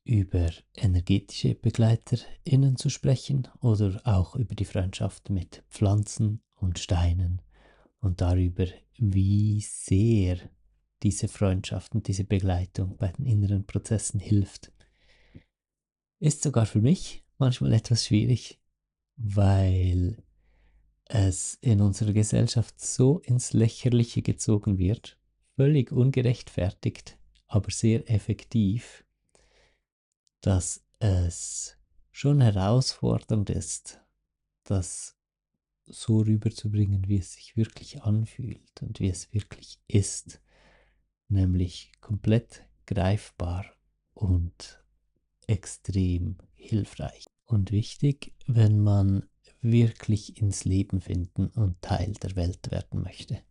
über energetische BegleiterInnen zu sprechen oder auch über die Freundschaft mit Pflanzen und Steinen und darüber, wie sehr diese Freundschaft und diese Begleitung bei den inneren Prozessen hilft. Ist sogar für mich manchmal etwas schwierig, weil es in unserer Gesellschaft so ins Lächerliche gezogen wird, völlig ungerechtfertigt, aber sehr effektiv, dass es schon herausfordernd ist, das so rüberzubringen, wie es sich wirklich anfühlt und wie es wirklich ist, nämlich komplett greifbar und extrem hilfreich und wichtig, wenn man wirklich ins Leben finden und Teil der Welt werden möchte.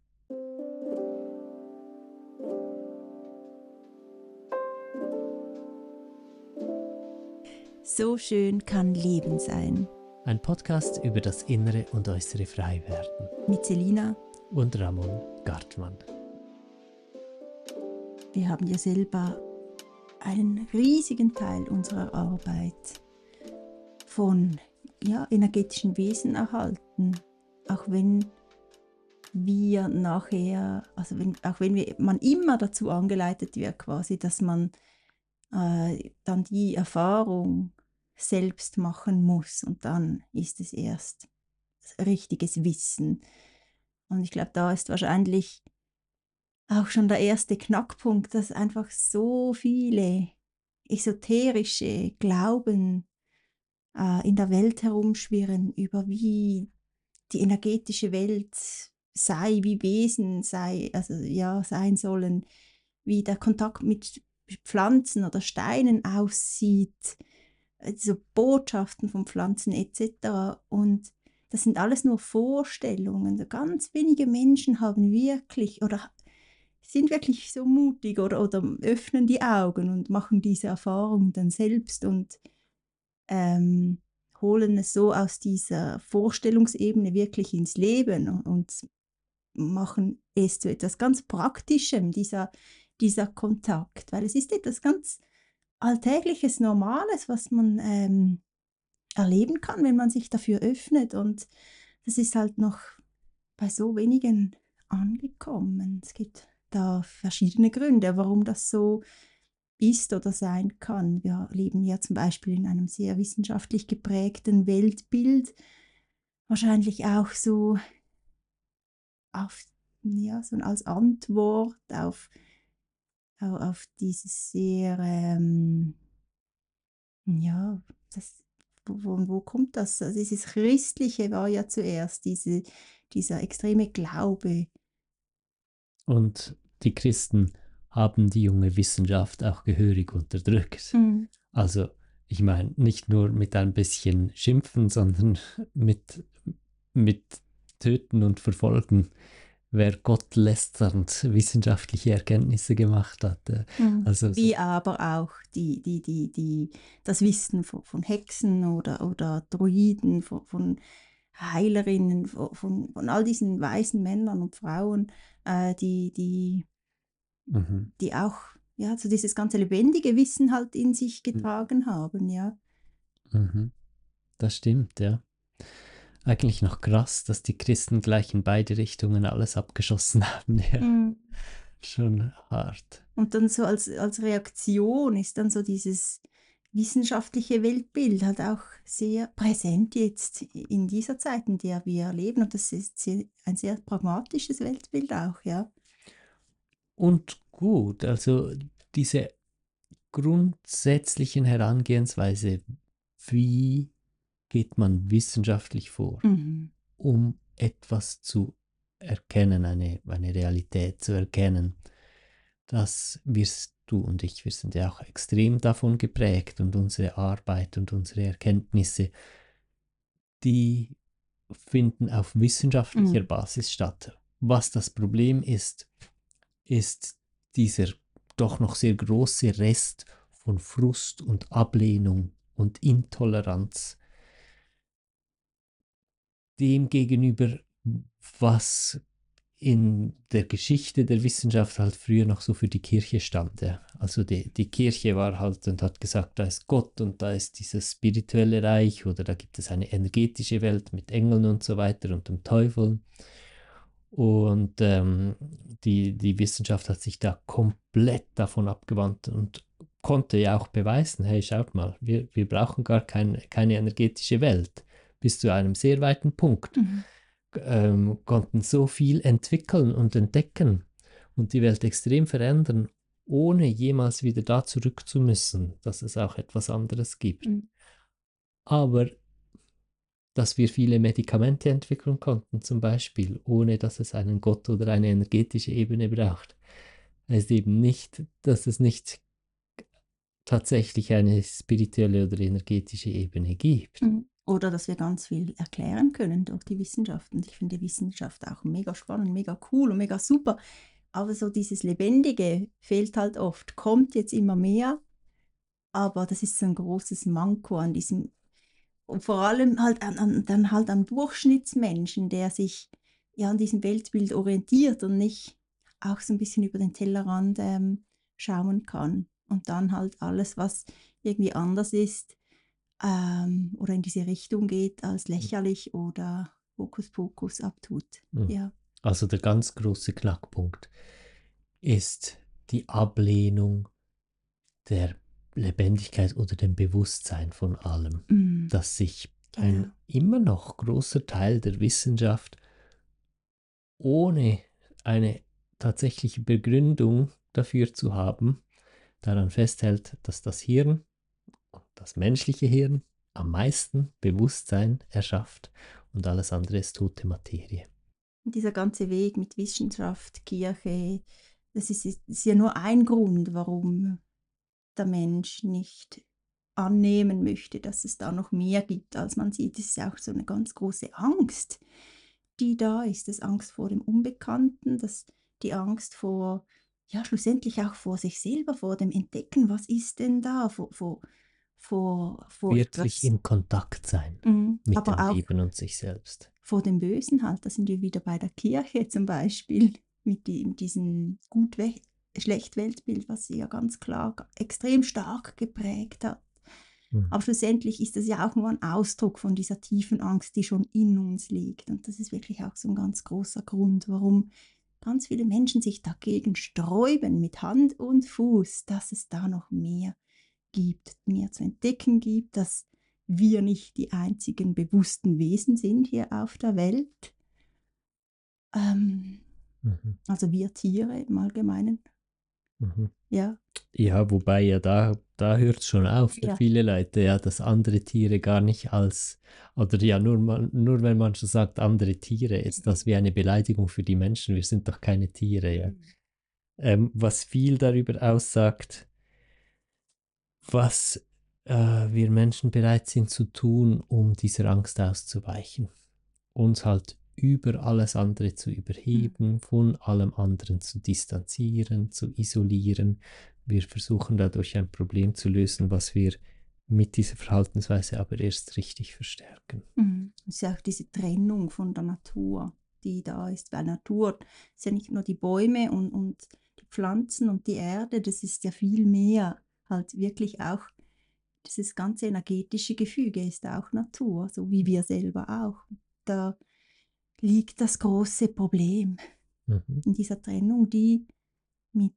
So schön kann Leben sein. Ein Podcast über das innere und äußere Freiwerden. Mit Selina und Ramon Gartmann. Wir haben ja selber einen riesigen Teil unserer Arbeit von energetischen Wesen erhalten. Auch wenn wir nachher, man immer dazu angeleitet wird quasi, dass man dann die Erfahrung selbst machen muss und dann ist es erst richtiges Wissen. Und ich glaube, da ist wahrscheinlich auch schon der erste Knackpunkt, dass einfach so viele esoterische Glauben in der Welt herumschwirren, über wie die energetische Welt sei, wie Wesen sein sollen, wie der Kontakt mit Pflanzen oder Steinen aussieht, so Botschaften von Pflanzen etc. Und das sind alles nur Vorstellungen. So ganz wenige Menschen haben wirklich oder sind wirklich so mutig oder öffnen die Augen und machen diese Erfahrung dann selbst und holen es so aus dieser Vorstellungsebene wirklich ins Leben und machen es zu etwas ganz Praktischem, dieser Kontakt. Weil es ist etwas ganz Alltägliches, Normales, was man erleben kann, wenn man sich dafür öffnet. Und das ist halt noch bei so wenigen angekommen. Es gibt da verschiedene Gründe, warum das so ist oder sein kann. Wir leben ja zum Beispiel in einem sehr wissenschaftlich geprägten Weltbild, wahrscheinlich auch so so als Antwort auf dieses sehr, das, wo kommt das? Also dieses Christliche war ja zuerst dieser extreme Glaube. Und die Christen haben die junge Wissenschaft auch gehörig unterdrückt. Mhm. Also ich meine, nicht nur mit ein bisschen Schimpfen, sondern mit Töten und Verfolgen, wer Gott lästernd wissenschaftliche Erkenntnisse gemacht hat. Also Wie aber auch das Wissen von Hexen oder Druiden, von Heilerinnen, von all diesen weisen Männern und Frauen, die auch so dieses ganze lebendige Wissen halt in sich getragen haben, ja. Das stimmt, ja. Eigentlich noch krass, dass die Christen gleich in beide Richtungen alles abgeschossen haben. Ja. Schon hart. Und dann so als Reaktion ist dann so dieses wissenschaftliche Weltbild halt auch sehr präsent jetzt in dieser Zeit, in der wir leben. Und das ist ein sehr pragmatisches Weltbild auch, ja. Und gut, also diese grundsätzlichen Herangehensweise, wie geht man wissenschaftlich vor, um etwas zu erkennen, eine Realität zu erkennen. Das wirst du und ich, wir sind ja auch extrem davon geprägt und unsere Arbeit und unsere Erkenntnisse, die finden auf wissenschaftlicher Basis statt. Was das Problem ist dieser doch noch sehr große Rest von Frust und Ablehnung und Intoleranz dem gegenüber, was in der Geschichte der Wissenschaft halt früher noch so für die Kirche stand. Ja. Also die Kirche war halt und hat gesagt, da ist Gott und da ist dieses spirituelle Reich oder da gibt es eine energetische Welt mit Engeln und so weiter und dem Teufel. Und die Wissenschaft hat sich da komplett davon abgewandt und konnte ja auch beweisen, hey, schaut mal, wir brauchen gar keine energetische Welt. Bis zu einem sehr weiten Punkt konnten so viel entwickeln und entdecken und die Welt extrem verändern, ohne jemals wieder da zurück zu müssen, dass es auch etwas anderes gibt. Aber dass wir viele Medikamente entwickeln konnten, zum Beispiel, ohne dass es einen Gott oder eine energetische Ebene braucht, heißt eben nicht, dass es nicht tatsächlich eine spirituelle oder energetische Ebene gibt. Oder dass wir ganz viel erklären können durch die Wissenschaft. Und ich finde die Wissenschaft auch mega spannend, mega cool und mega super. Aber so dieses Lebendige fehlt halt oft, kommt jetzt immer mehr, aber das ist so ein großes Manko an diesem, und vor allem halt dann halt am Durchschnittsmenschen, der sich ja an diesem Weltbild orientiert und nicht auch so ein bisschen über den Tellerrand schauen kann. Und dann halt alles, was irgendwie anders ist oder in diese Richtung geht, als lächerlich oder Hokuspokus abtut. Ja. Also der ganz große Knackpunkt ist die Ablehnung der Lebendigkeit oder dem Bewusstsein von allem, dass sich ein immer noch großer Teil der Wissenschaft ohne eine tatsächliche Begründung dafür zu haben, daran festhält, dass das Hirn, das menschliche Hirn, am meisten Bewusstsein erschafft und alles andere ist tote Materie. Und dieser ganze Weg mit Wissenschaft, Kirche, das ist ja nur ein Grund, warum der Mensch nicht annehmen möchte, dass es da noch mehr gibt, als man sieht. Es ist ja auch so eine ganz große Angst, die da ist. Das Angst vor dem Unbekannten, die Angst vor, ja, schlussendlich auch vor sich selber, vor dem Entdecken, was ist denn da, vor Wirklich etwas, in Kontakt sein mit aber dem auch Leben und sich selbst. vor dem Bösen halt. Da sind wir wieder bei der Kirche zum Beispiel, mit diesem Schlecht-Weltbild, was sie ja ganz klar extrem stark geprägt hat. Aber schlussendlich ist das ja auch nur ein Ausdruck von dieser tiefen Angst, die schon in uns liegt. Und das ist wirklich auch so ein ganz großer Grund, warum ganz viele Menschen sich dagegen sträuben mit Hand und Fuß, dass es da noch mehr gibt, mehr zu entdecken gibt, dass wir nicht die einzigen bewussten Wesen sind hier auf der Welt. Also wir Tiere im Allgemeinen. Ja. Ja, wobei ja da hört es schon auf für viele Leute, ja, dass andere Tiere gar nicht als, oder ja, nur wenn man schon sagt, andere Tiere, ist das wie eine Beleidigung für die Menschen, wir sind doch keine Tiere, ja. Was viel darüber aussagt, was wir Menschen bereit sind zu tun, um dieser Angst auszuweichen. Uns halt über alles andere zu überheben, von allem anderen zu distanzieren, zu isolieren. Wir versuchen dadurch ein Problem zu lösen, was wir mit dieser Verhaltensweise aber erst richtig verstärken. Es ist ja auch diese Trennung von der Natur, die da ist, weil Natur ist ja nicht nur die Bäume und die Pflanzen und die Erde, das ist ja viel mehr, halt wirklich auch dieses ganze energetische Gefüge ist auch Natur, so wie wir selber auch. Da liegt das große Problem in dieser Trennung, die mit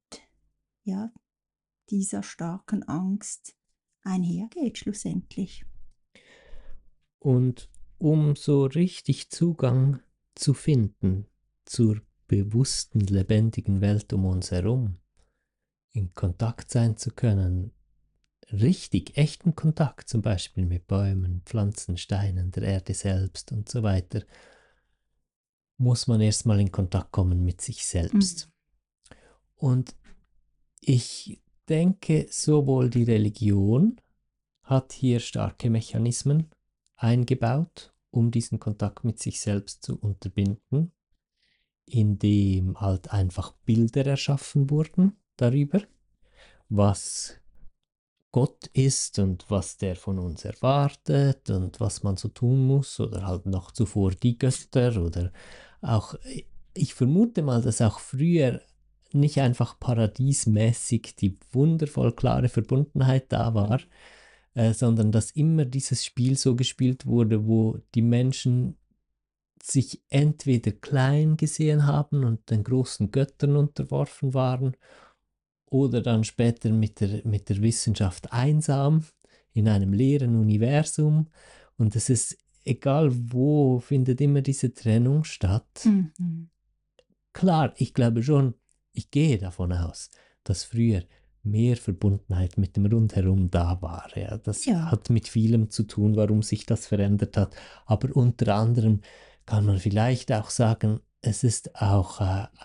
dieser starken Angst einhergeht schlussendlich. Und um so richtig Zugang zu finden zur bewussten, lebendigen Welt um uns herum, in Kontakt sein zu können, richtig echten Kontakt, zum Beispiel mit Bäumen, Pflanzen, Steinen, der Erde selbst und so weiter, muss man erstmal in Kontakt kommen mit sich selbst. Und ich denke, sowohl die Religion hat hier starke Mechanismen eingebaut, um diesen Kontakt mit sich selbst zu unterbinden, indem halt einfach Bilder erschaffen wurden darüber, was Gott ist und was der von uns erwartet und was man so tun muss oder halt noch zuvor die Götter oder auch ich vermute mal, dass auch früher nicht einfach paradiesmäßig die wundervoll klare Verbundenheit da war, sondern dass immer dieses Spiel so gespielt wurde, wo die Menschen sich entweder klein gesehen haben und den großen Göttern unterworfen waren oder dann später mit der Wissenschaft einsam in einem leeren Universum. Und es ist egal wo, findet immer diese Trennung statt. Mhm. Klar, ich glaube schon, ich gehe davon aus, dass früher mehr Verbundenheit mit dem Rundherum da war. Ja. Das Ja. hat mit vielem zu tun, warum sich das verändert hat. Aber unter anderem kann man vielleicht auch sagen, es ist auch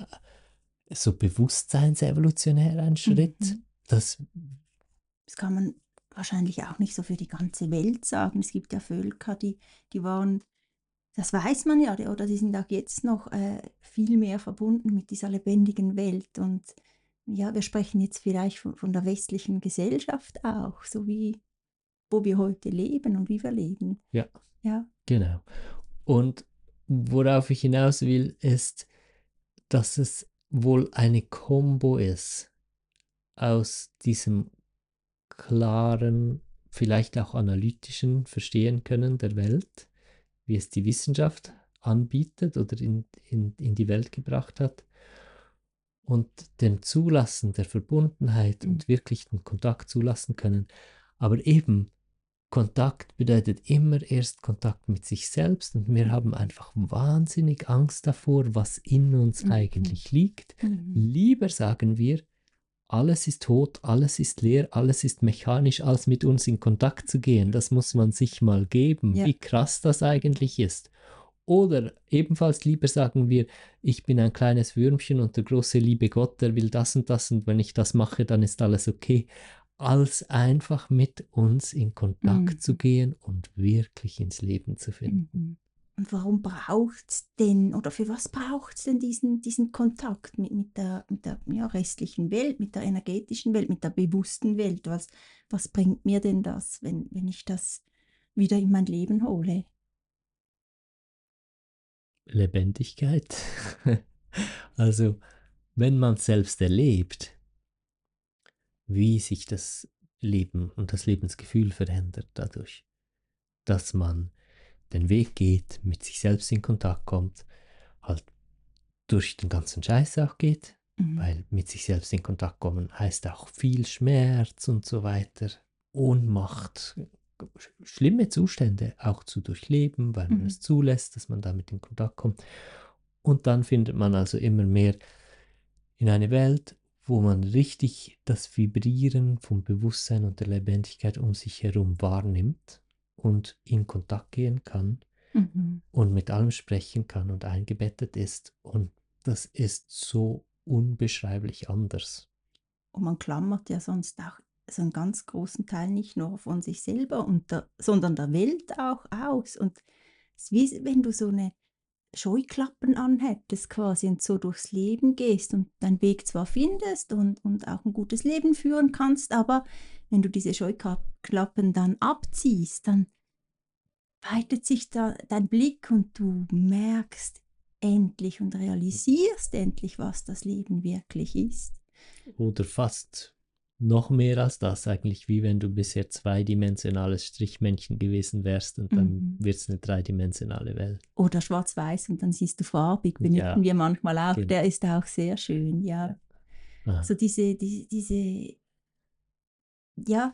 so bewusstseinsevolutionär ein Schritt, Mhm. dass Das kann man wahrscheinlich auch nicht so für die ganze Welt sagen. Es gibt ja Völker, die waren, das weiß man ja, oder die sind auch jetzt noch viel mehr verbunden mit dieser lebendigen Welt. Und ja, wir sprechen jetzt vielleicht von der westlichen Gesellschaft auch, so wie wo wir heute leben und wie wir leben. ja, Ja. genau. Und worauf ich hinaus will, ist, dass es wohl eine Kombo ist aus diesem klaren, vielleicht auch analytischen Verstehen können der Welt, wie es die Wissenschaft anbietet oder in die Welt gebracht hat, und dem Zulassen der Verbundenheit Mhm. und wirklich den Kontakt zulassen können. Aber eben, Kontakt bedeutet immer erst Kontakt mit sich selbst und wir haben einfach wahnsinnig Angst davor, was in uns Mhm. eigentlich liegt. Mhm. Lieber sagen wir, alles ist tot, alles ist leer, alles ist mechanisch, als mit uns in Kontakt zu gehen. Das muss man sich mal geben, Ja. wie krass das eigentlich ist. Oder ebenfalls lieber sagen wir, ich bin ein kleines Würmchen und der große liebe Gott, der will das und wenn ich das mache, dann ist alles okay. Als einfach mit uns in Kontakt zu Mhm. gehen und wirklich ins Leben zu finden. Mhm. Und warum braucht's denn oder für was braucht's denn diesen Kontakt mit der ja, restlichen Welt, mit der energetischen Welt, mit der bewussten Welt? Was bringt mir denn das, wenn ich das wieder in mein Leben hole? Lebendigkeit. Also, wenn man selbst erlebt, wie sich das Leben und das Lebensgefühl verändert dadurch, dass man den Weg geht, mit sich selbst in Kontakt kommt, halt durch den ganzen Scheiß auch geht, Mhm. weil mit sich selbst in Kontakt kommen heißt auch viel Schmerz und so weiter, Ohnmacht, schlimme Zustände auch zu durchleben, weil man Mhm. es zulässt, dass man damit in Kontakt kommt. Und dann findet man also immer mehr in eine Welt, wo man richtig das Vibrieren vom Bewusstsein und der Lebendigkeit um sich herum wahrnimmt und in Kontakt gehen kann Mhm. und mit allem sprechen kann und eingebettet ist. Und das ist so unbeschreiblich anders. Und man klammert ja sonst auch so einen ganz großen Teil nicht nur von sich selber sondern der Welt auch aus. Und es ist wie wenn du so eine Scheuklappen anhättest quasi und so durchs Leben gehst und deinen Weg zwar findest und auch ein gutes Leben führen kannst, aber wenn du diese Scheuklappen dann abziehst, dann weitet sich da dein Blick und du merkst endlich und realisierst endlich, was das Leben wirklich ist. Oder fast noch mehr als das, eigentlich wie wenn du bisher zweidimensionales Strichmännchen gewesen wärst und dann Mhm. wird es eine dreidimensionale Welt. Oder schwarz-weiß und dann siehst du farbig, benutzen Ja, wir manchmal auch. genau. Der ist auch sehr schön, ja. Ja. Ah. So diese ja,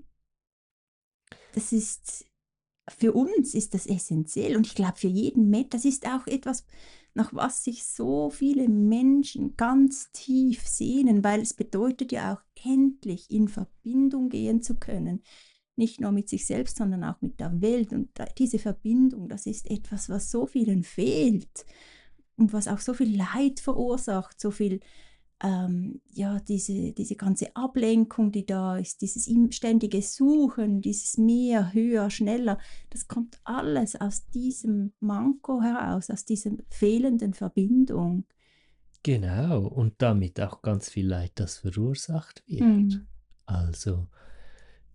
das ist für uns ist das essentiell und ich glaube für jeden Mensch, das ist auch etwas, nach was sich so viele Menschen ganz tief sehnen, weil es bedeutet ja auch endlich in Verbindung gehen zu können. Nicht nur mit sich selbst, sondern auch mit der Welt. Und diese Verbindung, das ist etwas, was so vielen fehlt und was auch so viel Leid verursacht, so viel ja, diese ganze Ablenkung, die da ist, dieses ständige Suchen, dieses mehr, höher, schneller, das kommt alles aus diesem Manko heraus, aus dieser fehlenden Verbindung. Genau, und damit auch ganz viel Leid, das verursacht wird. Mhm. Also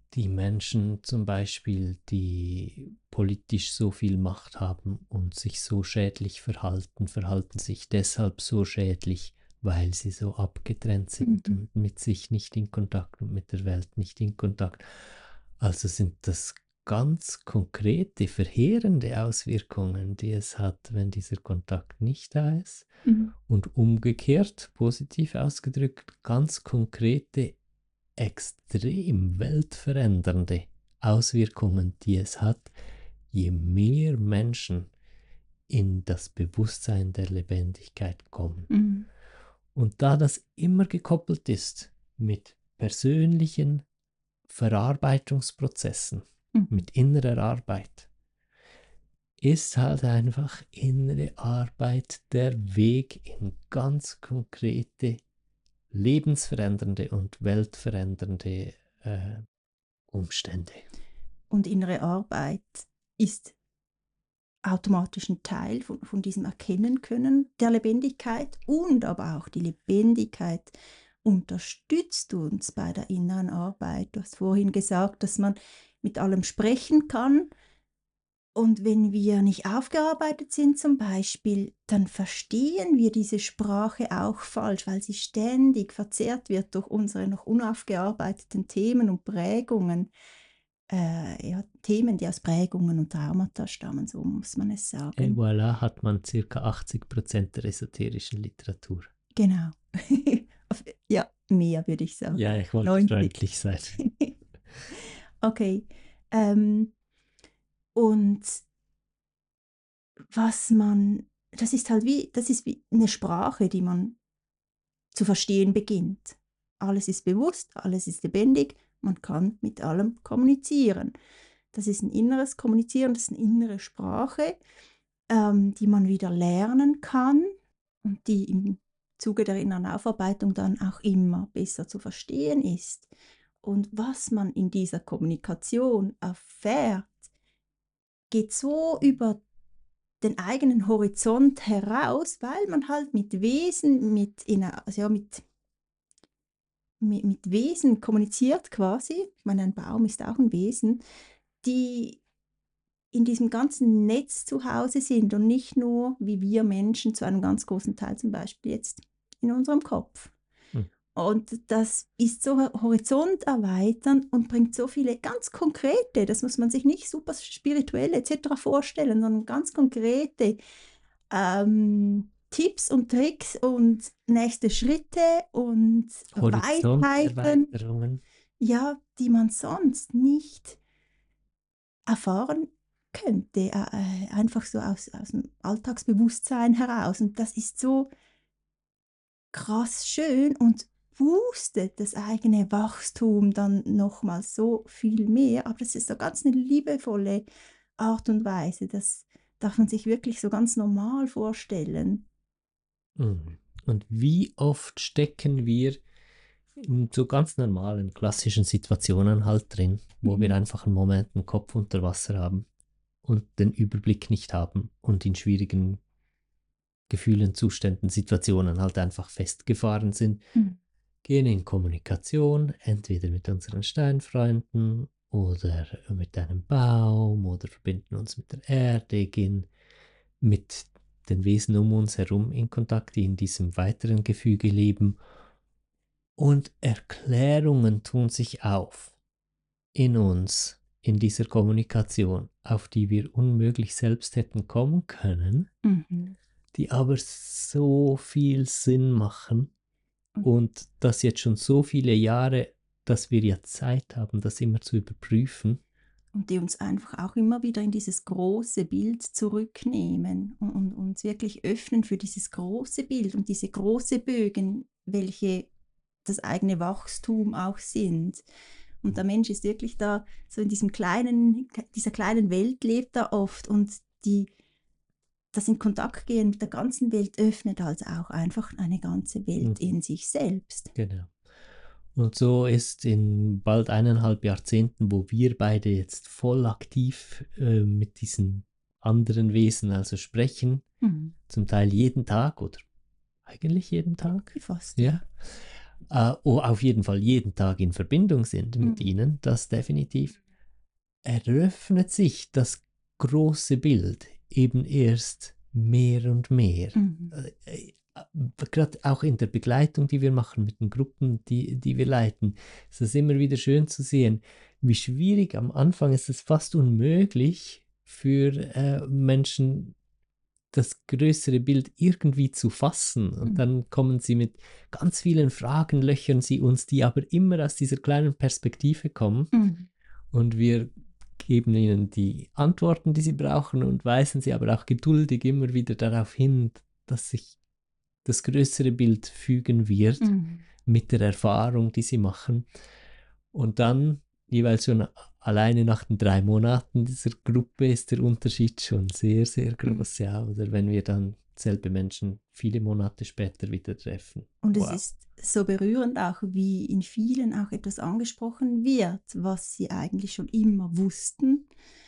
die Menschen zum Beispiel, die politisch so viel Macht haben und sich so schädlich verhalten, verhalten sich deshalb so schädlich, weil sie so abgetrennt sind Mhm. und mit sich nicht in Kontakt und mit der Welt nicht in Kontakt. Also sind das ganz konkrete, verheerende Auswirkungen, die es hat, wenn dieser Kontakt nicht da ist. Mhm. Und umgekehrt, positiv ausgedrückt, ganz konkrete, extrem weltverändernde Auswirkungen, die es hat, je mehr Menschen in das Bewusstsein der Lebendigkeit kommen. Mhm. Und da das immer gekoppelt ist mit persönlichen Verarbeitungsprozessen, Mhm. mit innerer Arbeit, ist halt einfach innere Arbeit der Weg in ganz konkrete, lebensverändernde und weltverändernde Umstände. Und innere Arbeit ist automatisch ein Teil von diesem Erkennen können der Lebendigkeit und aber auch die Lebendigkeit unterstützt uns bei der inneren Arbeit. Du hast vorhin gesagt, dass man mit allem sprechen kann und wenn wir nicht aufgearbeitet sind zum Beispiel, dann verstehen wir diese Sprache auch falsch, weil sie ständig verzerrt wird durch unsere noch unaufgearbeiteten Themen und Prägungen. Ja, Themen, die aus Prägungen und Traumata stammen, so muss man es Et sagen. voilà hat man ca. 80% der esoterischen Literatur. Genau. Ja, mehr würde ich sagen. Ja, ich wollte 90. freundlich sein. Okay. Und das ist wie eine Sprache, die man zu verstehen beginnt. Alles ist bewusst, alles ist lebendig, man kann mit allem kommunizieren. Das ist ein inneres Kommunizieren, das ist eine innere Sprache, die man wieder lernen kann und die im Zuge der inneren Aufarbeitung dann auch immer besser zu verstehen ist. Und was man in dieser Kommunikation erfährt, geht so über den eigenen Horizont heraus, weil man halt mit Wesen, also ja, mit Wesen kommuniziert quasi. Ich meine, ein Baum ist auch ein Wesen, die in diesem ganzen Netz zu Hause sind und nicht nur, wie wir Menschen, zu einem ganz großen Teil zum Beispiel jetzt in unserem Kopf. Hm. Und das ist so Horizont erweitern und bringt so viele ganz konkrete, das muss man sich nicht super spirituell etc. vorstellen, sondern ganz konkrete Tipps und Tricks und nächste Schritte und Weisheiten, Horizonterweiterungen. ja, die man sonst nicht erfahren könnte, einfach so aus dem Alltagsbewusstsein heraus. Und das ist so krass schön und boostet das eigene Wachstum dann nochmal so viel mehr. Aber das ist so ganz eine liebevolle Art und Weise. Das darf man sich wirklich so ganz normal vorstellen. Und wie oft stecken wir in so ganz normalen, klassischen Situationen halt drin, wo wir Mhm. einfach einen Moment den Kopf unter Wasser haben und den Überblick nicht haben und in schwierigen Gefühlen, Zuständen, Situationen halt einfach festgefahren sind, Mhm. gehen in Kommunikation, entweder mit unseren Steinfreunden oder mit einem Baum oder verbinden uns mit der Erde, gehen mit den Wesen um uns herum in Kontakt, die in diesem weiteren Gefüge leben. Und Erklärungen tun sich auf in uns, in dieser Kommunikation, auf die wir unmöglich selbst hätten kommen können, Mhm. die aber so viel Sinn machen Und und das jetzt schon so viele Jahre, dass wir ja Zeit haben, das immer zu überprüfen. und die uns einfach auch immer wieder in dieses große Bild zurücknehmen und uns wirklich öffnen für dieses große Bild und diese große Bögen, welche das eigene Wachstum auch sind. Und der Mensch ist wirklich da so in dieser kleinen Welt lebt er oft und das in Kontakt gehen mit der ganzen Welt öffnet also auch einfach eine ganze Welt in sich selbst. Genau. Und so ist in bald 1,5 Jahrzehnten, wo wir beide jetzt voll aktiv mit diesen anderen Wesen also sprechen, Mhm. zum Teil jeden Tag oder eigentlich jeden Tag, Fast, ja. ja, auf jeden Fall jeden Tag in Verbindung sind mit ihnen, das definitiv, eröffnet sich das große Bild eben erst mehr und mehr. Gerade auch in der Begleitung, die wir machen mit den Gruppen, die wir leiten, ist es immer wieder schön zu sehen, wie schwierig am Anfang ist es fast unmöglich für Menschen, das größere Bild irgendwie zu fassen. Und dann kommen sie mit ganz vielen Fragen, löchern sie uns, die aber immer aus dieser kleinen Perspektive kommen. Und wir geben ihnen die Antworten, die sie brauchen und weisen sie aber auch geduldig immer wieder darauf hin, dass sich das größere Bild fügen wird mit der Erfahrung, die sie machen. Und dann jeweils schon alleine nach den 3 Monaten dieser Gruppe ist der Unterschied schon sehr, sehr groß. Ja, oder wenn wir dann selbe Menschen viele Monate später wieder treffen. Und es ist so berührend auch, wie in vielen auch etwas angesprochen wird, was sie eigentlich schon immer wussten,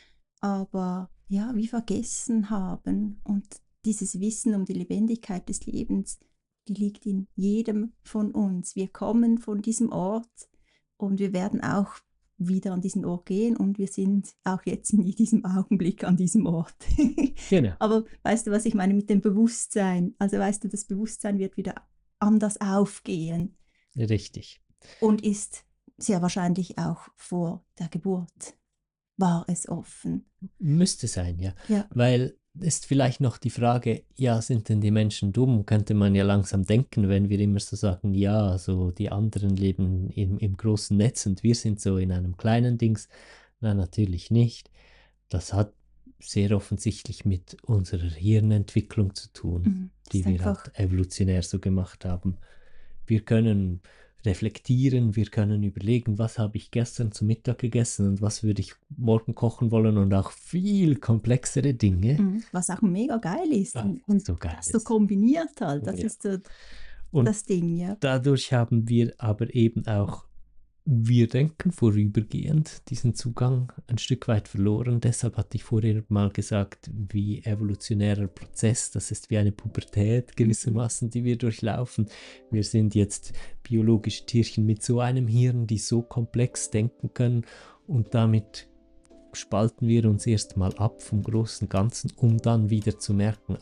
aber ja, wie vergessen haben. Und dieses Wissen um die Lebendigkeit des Lebens, die liegt in jedem von uns. Wir kommen von diesem Ort und wir werden auch wieder an diesen Ort gehen und wir sind auch jetzt in diesem Augenblick an diesem Ort. Genau. Aber weißt du, was ich meine mit dem Bewusstsein? Also weißt du, das Bewusstsein wird wieder anders aufgehen. Richtig. Und ist sehr wahrscheinlich auch vor der Geburt war es offen. Müsste sein, ja. Ja. Weil ist vielleicht noch die Frage, ja, sind denn die Menschen dumm? Könnte man ja langsam denken, wenn wir immer so sagen, ja, so die anderen leben im großen Netz und wir sind so in einem kleinen Dings. Nein, natürlich nicht. Das hat sehr offensichtlich mit unserer Hirnentwicklung zu tun, die wir halt evolutionär so gemacht haben. Wir können reflektieren, wir können überlegen, was habe ich gestern zu Mittag gegessen und was würde ich morgen kochen wollen und auch viel komplexere Dinge. Was auch mega geil ist. Und so geil das so kombiniert halt, das ist so das Ding, ja. Dadurch haben wir aber eben auch, wir denken vorübergehend, diesen Zugang ein Stück weit verloren. Deshalb hatte ich vorher mal gesagt, wie evolutionärer Prozess, das ist wie eine Pubertät gewissermaßen, die wir durchlaufen. Wir sind jetzt biologische Tierchen mit so einem Hirn, die so komplex denken können und damit spalten wir uns erstmal ab vom großen Ganzen, um dann wieder zu merken,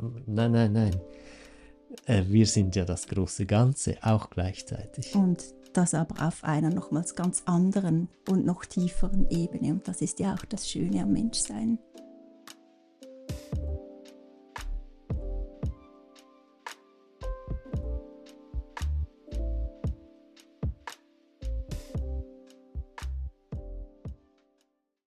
nein, wir sind ja das große Ganze, auch gleichzeitig. Und das aber auf einer nochmals ganz anderen und noch tieferen Ebene. Und das ist ja auch das Schöne am Menschsein.